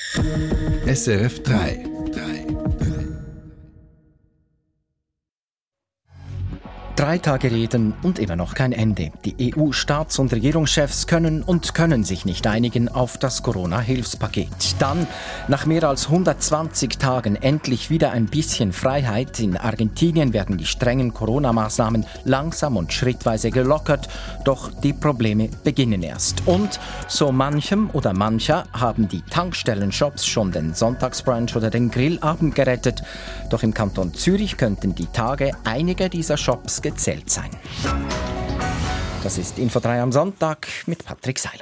SRF 3. Drei Tage reden und immer noch kein Ende. Die EU-Staats- und Regierungschefs können sich nicht einigen auf das Corona-Hilfspaket. Dann, nach mehr als 120 Tagen, endlich wieder ein bisschen Freiheit. In Argentinien werden die strengen Corona-Maßnahmen langsam und schrittweise gelockert. Doch die Probleme beginnen erst. Und so manchem oder mancher haben die Tankstellenshops schon den Sonntagsbrunch oder den Grillabend gerettet. Doch im Kanton Zürich könnten die Tage einiger dieser Shops gezählt sein. Das ist Info 3 am Sonntag mit Patrick Seiler.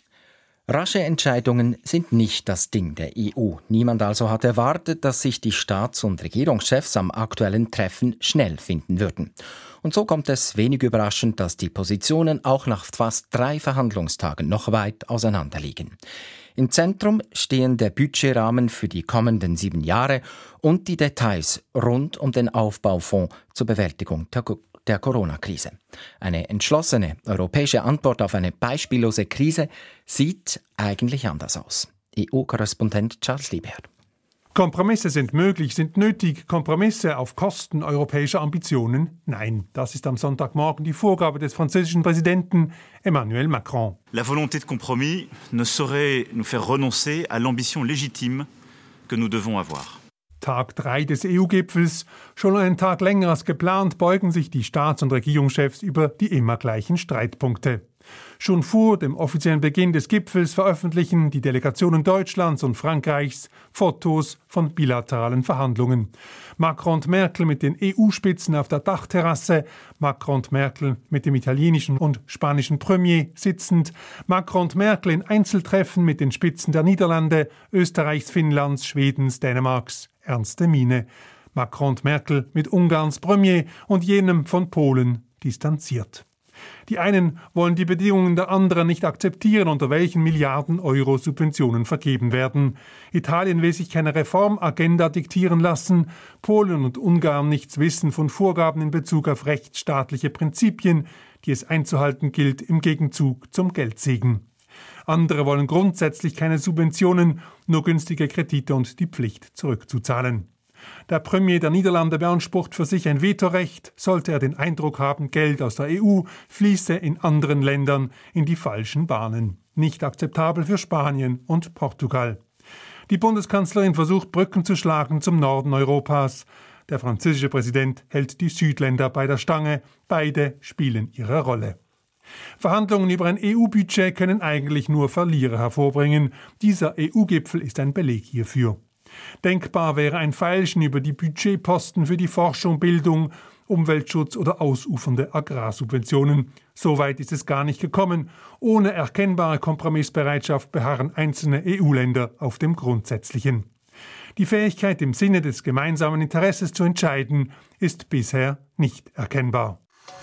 Rasche Entscheidungen sind nicht das Ding der EU. Niemand also hat erwartet, dass sich die Staats- und Regierungschefs am aktuellen Treffen schnell finden würden. Und so kommt es wenig überraschend, dass die Positionen auch nach fast 3 Verhandlungstagen noch weit auseinanderliegen. Im Zentrum stehen der Budgetrahmen für die kommenden 7 Jahre und die Details rund um den Aufbaufonds zur Bewältigung der Corona-Krise. Eine entschlossene europäische Antwort auf eine beispiellose Krise sieht eigentlich anders aus. EU-Korrespondent Charles Liebherr. Kompromisse sind möglich, sind nötig. Kompromisse auf Kosten europäischer Ambitionen? Nein, das ist am Sonntagmorgen die Vorgabe des französischen Präsidenten Emmanuel Macron. La volonté de compromis ne saurait nous faire renoncer à l'ambition légitime que nous devons avoir. Tag 3 des EU-Gipfels. Schon einen Tag länger als geplant beugen sich die Staats- und Regierungschefs über die immer gleichen Streitpunkte. Schon vor dem offiziellen Beginn des Gipfels veröffentlichen die Delegationen Deutschlands und Frankreichs Fotos von bilateralen Verhandlungen. Macron und Merkel mit den EU-Spitzen auf der Dachterrasse, Macron und Merkel mit dem italienischen und spanischen Premier sitzend, Macron und Merkel in Einzeltreffen mit den Spitzen der Niederlande, Österreichs, Finnlands, Schwedens, Dänemarks. Ernste Miene. Macron und Merkel mit Ungarns Premier und jenem von Polen distanziert. Die einen wollen die Bedingungen der anderen nicht akzeptieren, unter welchen Milliarden Euro Subventionen vergeben werden. Italien will sich keine Reformagenda diktieren lassen, Polen und Ungarn nichts wissen von Vorgaben in Bezug auf rechtsstaatliche Prinzipien, die es einzuhalten gilt im Gegenzug zum Geldsegen. Andere wollen grundsätzlich keine Subventionen, nur günstige Kredite und die Pflicht zurückzuzahlen. Der Premier der Niederlande beansprucht für sich ein Vetorecht, sollte er den Eindruck haben, Geld aus der EU fließe in anderen Ländern in die falschen Bahnen. Nicht akzeptabel für Spanien und Portugal. Die Bundeskanzlerin versucht, Brücken zu schlagen zum Norden Europas. Der französische Präsident hält die Südländer bei der Stange. Beide spielen ihre Rolle. Verhandlungen über ein EU-Budget können eigentlich nur Verlierer hervorbringen. Dieser EU-Gipfel ist ein Beleg hierfür. Denkbar wäre ein Feilschen über die Budgetposten für die Forschung, Bildung, Umweltschutz oder ausufernde Agrarsubventionen. So weit ist es gar nicht gekommen. Ohne erkennbare Kompromissbereitschaft beharren einzelne EU-Länder auf dem Grundsätzlichen. Die Fähigkeit, im Sinne des gemeinsamen Interesses zu entscheiden, ist bisher nicht erkennbar.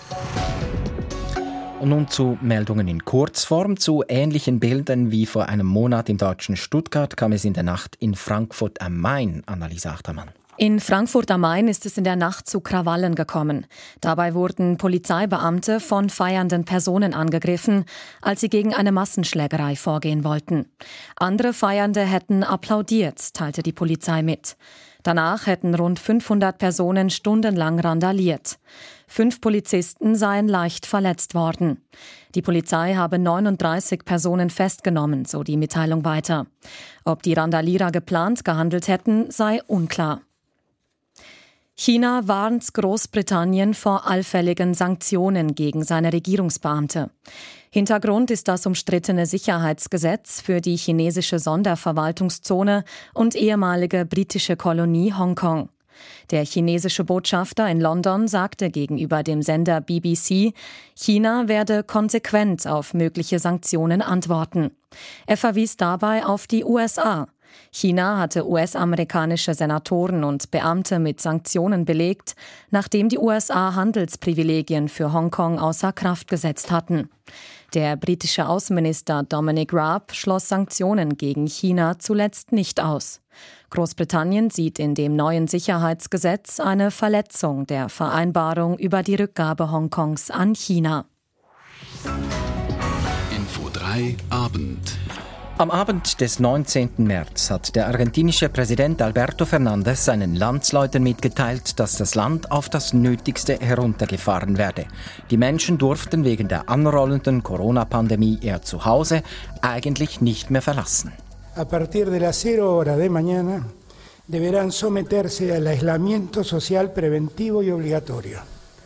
Und nun zu Meldungen in Kurzform. Zu ähnlichen Bildern wie vor einem Monat im deutschen Stuttgart kam es in der Nacht in Frankfurt am Main, Anneliese Achtermann. In Frankfurt am Main ist es in der Nacht zu Krawallen gekommen. Dabei wurden Polizeibeamte von feiernden Personen angegriffen, als sie gegen eine Massenschlägerei vorgehen wollten. Andere Feiernde hätten applaudiert, teilte die Polizei mit. Danach hätten rund 500 Personen stundenlang randaliert. 5 Polizisten seien leicht verletzt worden. Die Polizei habe 39 Personen festgenommen, so die Mitteilung weiter. Ob die Randalierer geplant gehandelt hätten, sei unklar. China warnt Großbritannien vor allfälligen Sanktionen gegen seine Regierungsbeamte. Hintergrund ist das umstrittene Sicherheitsgesetz für die chinesische Sonderverwaltungszone und ehemalige britische Kolonie Hongkong. Der chinesische Botschafter in London sagte gegenüber dem Sender BBC, China werde konsequent auf mögliche Sanktionen antworten. Er verwies dabei auf die USA. China hatte US-amerikanische Senatoren und Beamte mit Sanktionen belegt, nachdem die USA Handelsprivilegien für Hongkong außer Kraft gesetzt hatten. Der britische Außenminister Dominic Raab schloss Sanktionen gegen China zuletzt nicht aus. Großbritannien sieht in dem neuen Sicherheitsgesetz eine Verletzung der Vereinbarung über die Rückgabe Hongkongs an China. Info 3 Abend. Am Abend des 19. März hat der argentinische Präsident Alberto Fernández seinen Landsleuten mitgeteilt, dass das Land auf das Nötigste heruntergefahren werde. Die Menschen durften wegen der anrollenden Corona-Pandemie eher zu Hause eigentlich nicht mehr verlassen. A partir de las 0 horas de mañana deberán someterse al aislamiento social preventivo y obligatorio.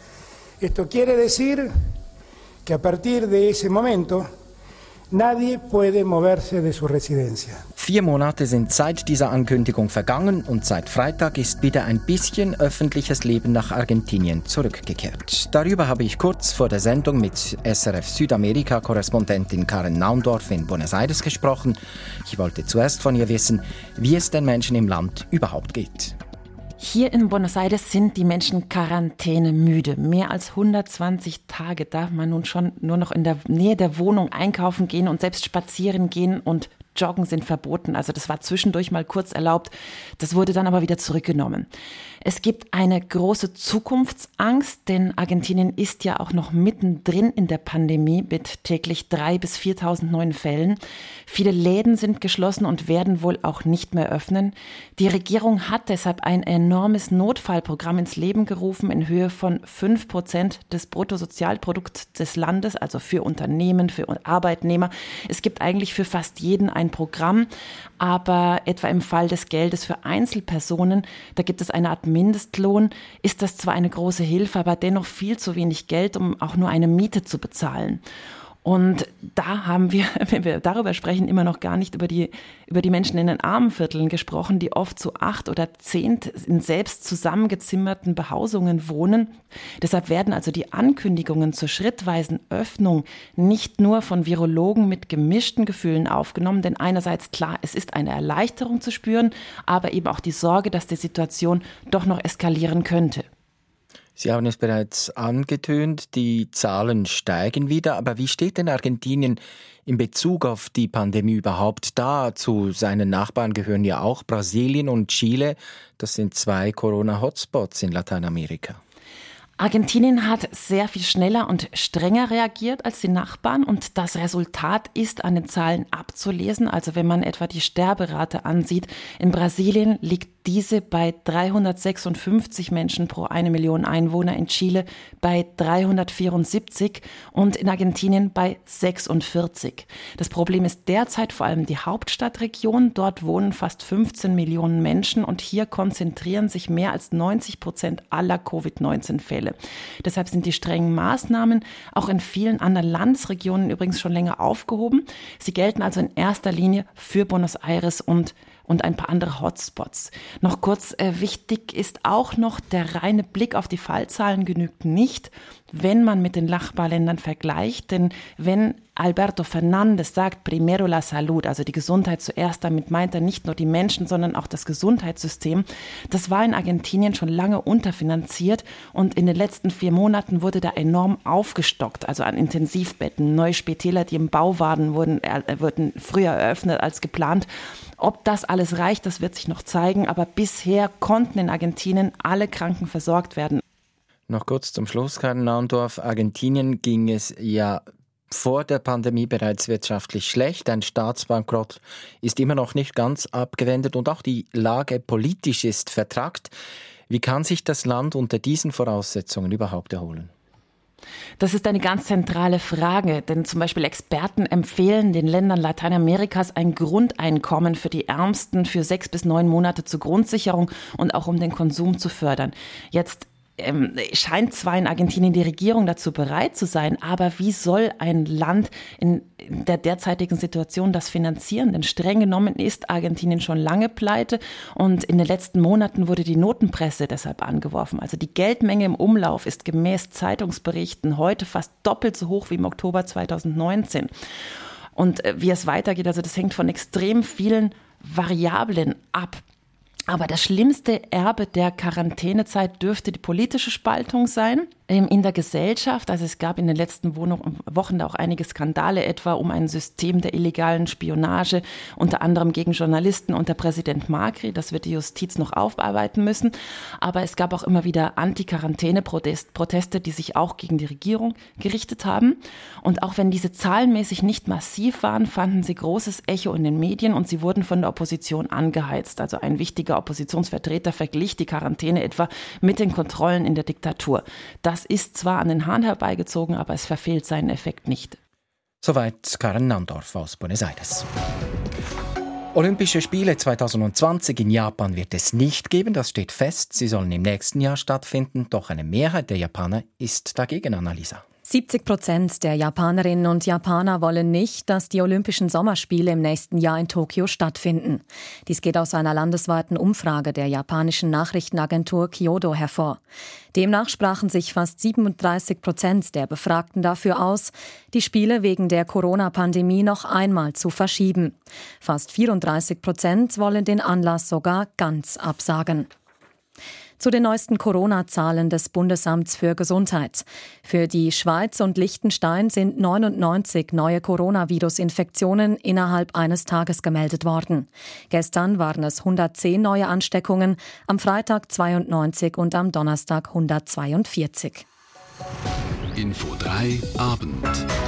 Esto quiere decir que a partir de ese momento nadie puede moverse de su residencia. 4 Monate sind seit dieser Ankündigung vergangen und seit Freitag ist wieder ein bisschen öffentliches Leben nach Argentinien zurückgekehrt. Darüber habe ich kurz vor der Sendung mit SRF Südamerika-Korrespondentin Karen Naundorf in Buenos Aires gesprochen. Ich wollte zuerst von ihr wissen, wie es den Menschen im Land überhaupt geht. Hier in Buenos Aires sind die Menschen quarantänemüde. Mehr als 120 Tage darf man nun schon nur noch in der Nähe der Wohnung einkaufen gehen und selbst spazieren gehen und Joggen sind verboten. Also das war zwischendurch mal kurz erlaubt. Das wurde dann aber wieder zurückgenommen. Es gibt eine große Zukunftsangst, denn Argentinien ist ja auch noch mittendrin in der Pandemie mit täglich 3.000 bis 4.000 neuen Fällen. Viele Läden sind geschlossen und werden wohl auch nicht mehr öffnen. Die Regierung hat deshalb ein enormes Notfallprogramm ins Leben gerufen in Höhe von 5% des Bruttosozialprodukts des Landes, also für Unternehmen, für Arbeitnehmer. Es gibt eigentlich für fast jeden ein Programm, aber etwa im Fall des Geldes für Einzelpersonen, da gibt es eine Art Mindestlohn, ist das zwar eine große Hilfe, aber dennoch viel zu wenig Geld, um auch nur eine Miete zu bezahlen. Und da haben wir, wenn wir darüber sprechen, immer noch gar nicht über die Menschen in den Armenvierteln gesprochen, die oft zu 8 oder 10 in selbst zusammengezimmerten Behausungen wohnen. Deshalb werden also die Ankündigungen zur schrittweisen Öffnung nicht nur von Virologen mit gemischten Gefühlen aufgenommen, denn einerseits klar, es ist eine Erleichterung zu spüren, aber eben auch die Sorge, dass die Situation doch noch eskalieren könnte. Sie haben es bereits angetönt, die Zahlen steigen wieder. Aber wie steht denn Argentinien in Bezug auf die Pandemie überhaupt da? Zu seinen Nachbarn gehören ja auch Brasilien und Chile. Das sind 2 Corona-Hotspots in Lateinamerika. Argentinien hat sehr viel schneller und strenger reagiert als die Nachbarn und das Resultat ist an den Zahlen abzulesen. Also wenn man etwa die Sterberate ansieht, in Brasilien liegt diese bei 356 Menschen pro 1 Million Einwohner, in Chile bei 374 und in Argentinien bei 46. Das Problem ist derzeit vor allem die Hauptstadtregion. Dort wohnen fast 15 Millionen Menschen und hier konzentrieren sich mehr als 90% aller Covid-19-Fälle. Deshalb sind die strengen Maßnahmen auch in vielen anderen Landesregionen übrigens schon länger aufgehoben. Sie gelten also in erster Linie für Buenos Aires und ein paar andere Hotspots. Noch kurz, wichtig ist auch noch, der reine Blick auf die Fallzahlen genügt nicht, wenn man mit den Nachbarländern vergleicht. Denn wenn Alberto Fernández sagt, primero la salud, also die Gesundheit zuerst, damit meint er nicht nur die Menschen, sondern auch das Gesundheitssystem. Das war in Argentinien schon lange unterfinanziert und in den letzten 4 Monaten wurde da enorm aufgestockt, also an Intensivbetten. Neue Spitäler, die im Bau waren, wurden früher eröffnet als geplant. Ob das alles reicht, das wird sich noch zeigen, aber bisher konnten in Argentinien alle Kranken versorgt werden. Noch kurz zum Schluss, Karen Naundorf. Argentinien ging es ja vor der Pandemie bereits wirtschaftlich schlecht. Ein Staatsbankrott ist immer noch nicht ganz abgewendet und auch die Lage politisch ist vertrackt. Wie kann sich das Land unter diesen Voraussetzungen überhaupt erholen? Das ist eine ganz zentrale Frage, denn zum Beispiel Experten empfehlen den Ländern Lateinamerikas ein Grundeinkommen für die Ärmsten für 6 bis 9 Monate zur Grundsicherung und auch um den Konsum zu fördern. Jetzt scheint zwar in Argentinien die Regierung dazu bereit zu sein, aber wie soll ein Land in der derzeitigen Situation das finanzieren? Denn streng genommen ist Argentinien schon lange pleite und in den letzten Monaten wurde die Notenpresse deshalb angeworfen. Also die Geldmenge im Umlauf ist gemäß Zeitungsberichten heute fast doppelt so hoch wie im Oktober 2019. Und wie es weitergeht, also das hängt von extrem vielen Variablen ab. Aber das schlimmste Erbe der Quarantänezeit dürfte die politische Spaltung sein. in der Gesellschaft. Also es gab in den letzten Wochen da auch einige Skandale, etwa um ein System der illegalen Spionage, unter anderem gegen Journalisten unter Präsident Macri. Das wird die Justiz noch aufarbeiten müssen. Aber es gab auch immer wieder Anti-Quarantäne-Proteste, die sich auch gegen die Regierung gerichtet haben. Und auch wenn diese zahlenmäßig nicht massiv waren, fanden sie großes Echo in den Medien und sie wurden von der Opposition angeheizt. Also ein wichtiger Oppositionsvertreter verglich die Quarantäne etwa mit den Kontrollen in der Diktatur. Das ist zwar an den Haaren herbeigezogen, aber es verfehlt seinen Effekt nicht. Soweit Karen Nandorf aus Buenos Aires. Olympische Spiele 2020 in Japan wird es nicht geben, das steht fest. Sie sollen im nächsten Jahr stattfinden, doch eine Mehrheit der Japaner ist dagegen, Annalisa. 70% der Japanerinnen und Japaner wollen nicht, dass die Olympischen Sommerspiele im nächsten Jahr in Tokio stattfinden. Dies geht aus einer landesweiten Umfrage der japanischen Nachrichtenagentur Kyodo hervor. Demnach sprachen sich fast 37% der Befragten dafür aus, die Spiele wegen der Corona-Pandemie noch einmal zu verschieben. Fast 34% wollen den Anlass sogar ganz absagen. Zu den neuesten Corona-Zahlen des Bundesamts für Gesundheit. Für die Schweiz und Liechtenstein sind 99 neue Coronavirus-Infektionen innerhalb eines Tages gemeldet worden. Gestern waren es 110 neue Ansteckungen, am Freitag 92 und am Donnerstag 142. Info 3 Abend.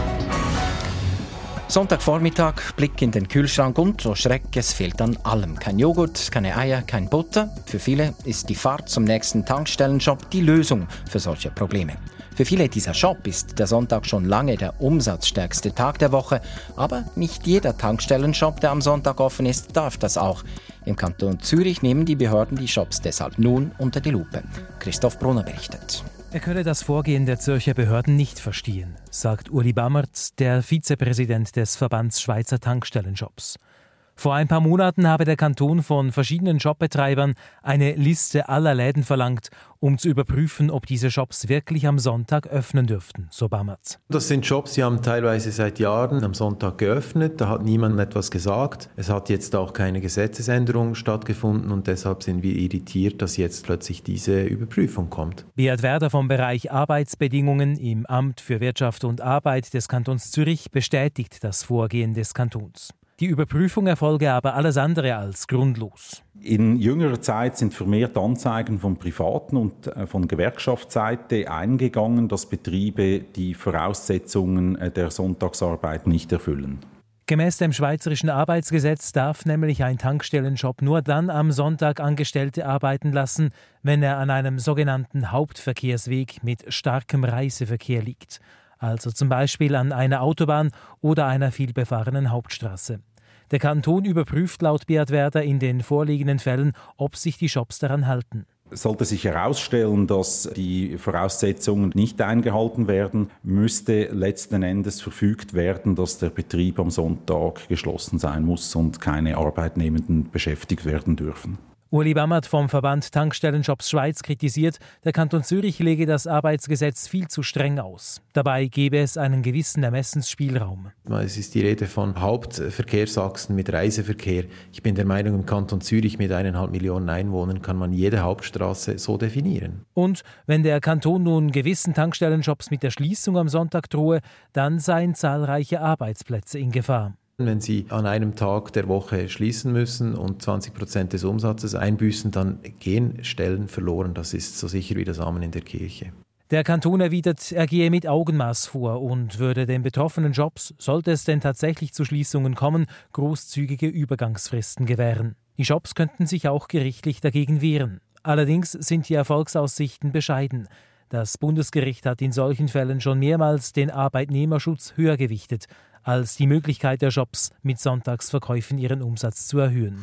Sonntagvormittag, Blick in den Kühlschrank und, oh Schreck, es fehlt an allem. Kein Joghurt, keine Eier, kein Butter. Für viele ist die Fahrt zum nächsten Tankstellenshop die Lösung für solche Probleme. Für viele dieser Shop ist der Sonntag schon lange der umsatzstärkste Tag der Woche. Aber nicht jeder Tankstellenshop, der am Sonntag offen ist, darf das auch. Im Kanton Zürich nehmen die Behörden die Shops deshalb nun unter die Lupe. Christoph Brunner berichtet. Er könne das Vorgehen der Zürcher Behörden nicht verstehen, sagt Uli Bammert, der Vizepräsident des Verbands Schweizer Tankstellenshops. Vor ein paar Monaten habe der Kanton von verschiedenen Shopbetreibern eine Liste aller Läden verlangt, um zu überprüfen, ob diese Shops wirklich am Sonntag öffnen dürften, so Bammert. Das sind Shops, die haben teilweise seit Jahren am Sonntag geöffnet. Da hat niemand etwas gesagt. Es hat jetzt auch keine Gesetzesänderung stattgefunden und deshalb sind wir irritiert, dass jetzt plötzlich diese Überprüfung kommt. Beat Werder vom Bereich Arbeitsbedingungen im Amt für Wirtschaft und Arbeit des Kantons Zürich bestätigt das Vorgehen des Kantons. Die Überprüfung erfolge aber alles andere als grundlos. In jüngerer Zeit sind vermehrt Anzeigen von privaten und von Gewerkschaftsseite eingegangen, dass Betriebe die Voraussetzungen der Sonntagsarbeit nicht erfüllen. Gemäß dem Schweizerischen Arbeitsgesetz darf nämlich ein Tankstellenshop nur dann am Sonntag Angestellte arbeiten lassen, wenn er an einem sogenannten Hauptverkehrsweg mit starkem Reiseverkehr liegt. Also zum Beispiel an einer Autobahn oder einer vielbefahrenen Hauptstraße. Der Kanton überprüft laut Beat Werder in den vorliegenden Fällen, ob sich die Shops daran halten. Sollte sich herausstellen, dass die Voraussetzungen nicht eingehalten werden, müsste letzten Endes verfügt werden, dass der Betrieb am Sonntag geschlossen sein muss und keine Arbeitnehmenden beschäftigt werden dürfen. Uli Bammert vom Verband Tankstellenshops Schweiz kritisiert, der Kanton Zürich lege das Arbeitsgesetz viel zu streng aus. Dabei gebe es einen gewissen Ermessensspielraum. Es ist die Rede von Hauptverkehrsachsen mit Reiseverkehr. Ich bin der Meinung, im Kanton Zürich mit 1,5 Millionen Einwohnern kann man jede Hauptstraße so definieren. Und wenn der Kanton nun gewissen Tankstellenshops mit der Schließung am Sonntag drohe, dann seien zahlreiche Arbeitsplätze in Gefahr. Wenn Sie an einem Tag der Woche schließen müssen und 20% des Umsatzes einbüßen, dann gehen Stellen verloren. Das ist so sicher wie das Amen in der Kirche. Der Kanton erwidert, er gehe mit Augenmaß vor und würde den betroffenen Shops, sollte es denn tatsächlich zu Schließungen kommen, großzügige Übergangsfristen gewähren. Die Shops könnten sich auch gerichtlich dagegen wehren. Allerdings sind die Erfolgsaussichten bescheiden. Das Bundesgericht hat in solchen Fällen schon mehrmals den Arbeitnehmerschutz höher gewichtet als die Möglichkeit der Shops, mit Sonntagsverkäufen ihren Umsatz zu erhöhen.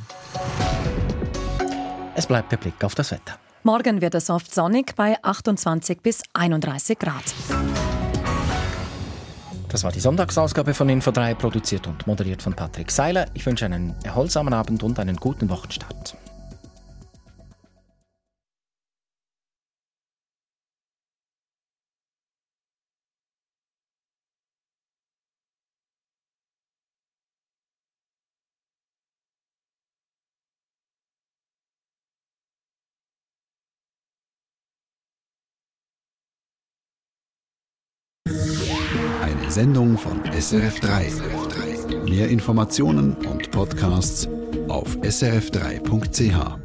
Es bleibt der Blick auf das Wetter. Morgen wird es oft sonnig bei 28 bis 31 Grad. Das war die Sonntagsausgabe von Info 3, produziert und moderiert von Patrick Seiler. Ich wünsche einen erholsamen Abend und einen guten Wochenstart. Sendung von SRF3. Mehr Informationen und Podcasts auf srf3.ch.